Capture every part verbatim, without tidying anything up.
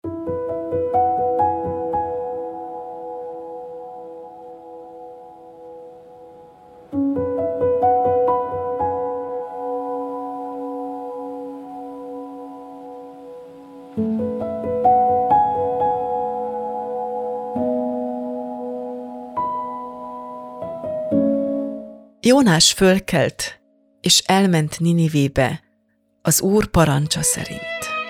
Jónás fölkelt, és elment Ninivébe az Úr parancsa szerint.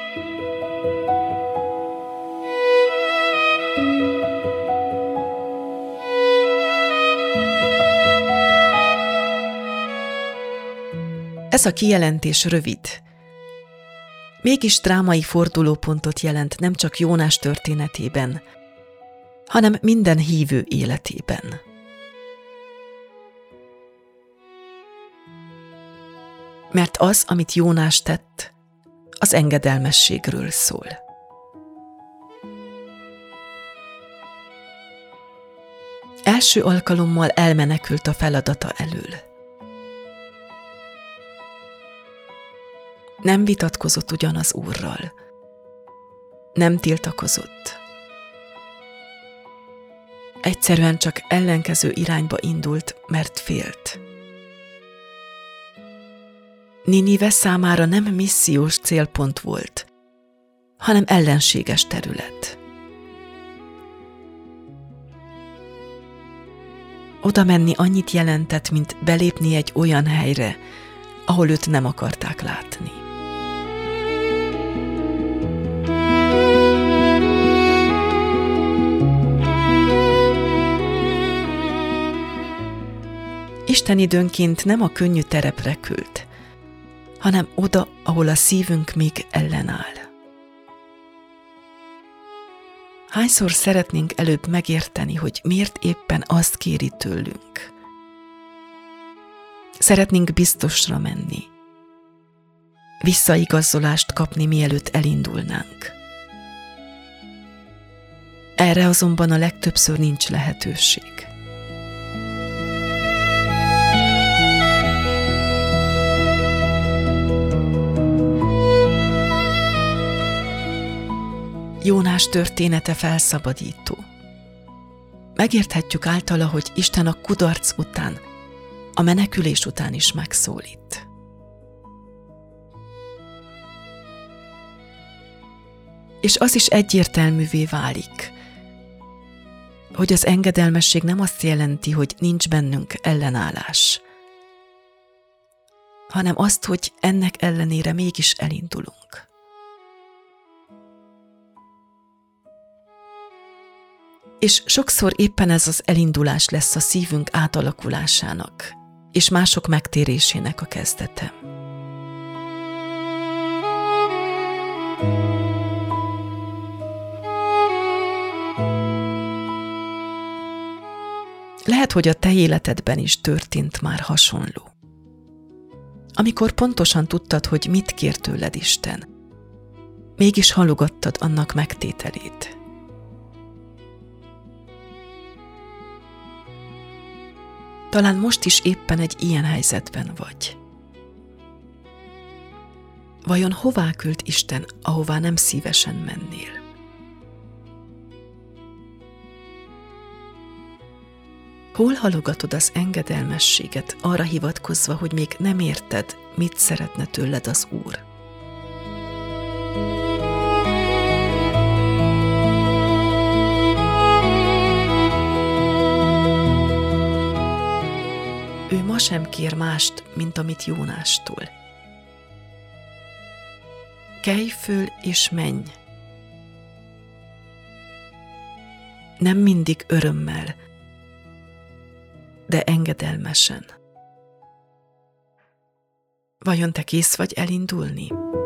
Ez a kijelentés rövid, mégis drámai fordulópontot jelent nem csak Jónás történetében, hanem minden hívő életében. Mert az, amit Jónás tett, az engedelmességről szól. Első alkalommal elmenekült a feladata elől. Nem vitatkozott ugyan az Úrral. Nem tiltakozott. Egyszerűen csak ellenkező irányba indult, mert félt. Ninive számára nem missziós célpont volt, hanem ellenséges terület. Oda menni annyit jelentett, mint belépni egy olyan helyre, ahol őt nem akarták látni. Isten időnként nem a könnyű terepre küld, hanem oda, ahol a szívünk még ellenáll. Hányszor szeretnénk előbb megérteni, hogy miért éppen azt kéri tőlünk? Szeretnénk biztosra menni, visszaigazolást kapni, mielőtt elindulnánk. Erre azonban a legtöbbször nincs lehetőség. Jónás története felszabadító. Megérthetjük általa, hogy Isten a kudarc után, a menekülés után is megszólít. És az is egyértelművé válik, hogy az engedelmesség nem azt jelenti, hogy nincs bennünk ellenállás, hanem azt, hogy ennek ellenére mégis elindulunk. És sokszor éppen ez az elindulás lesz a szívünk átalakulásának, és mások megtérésének a kezdete. Lehet, hogy a te életedben is történt már hasonló. Amikor pontosan tudtad, hogy mit kér tőled Isten, mégis halogattad annak megtételét. Talán most is éppen egy ilyen helyzetben vagy. Vajon hová küld Isten, ahová nem szívesen mennél? Hol halogatod az engedelmességet arra hivatkozva, hogy még nem érted, mit szeretne tőled az Úr? Ő ma sem kér mást, mint amit Jónástól. Kelj föl és menj. Nem mindig örömmel, de engedelmesen. Vajon te kész vagy elindulni?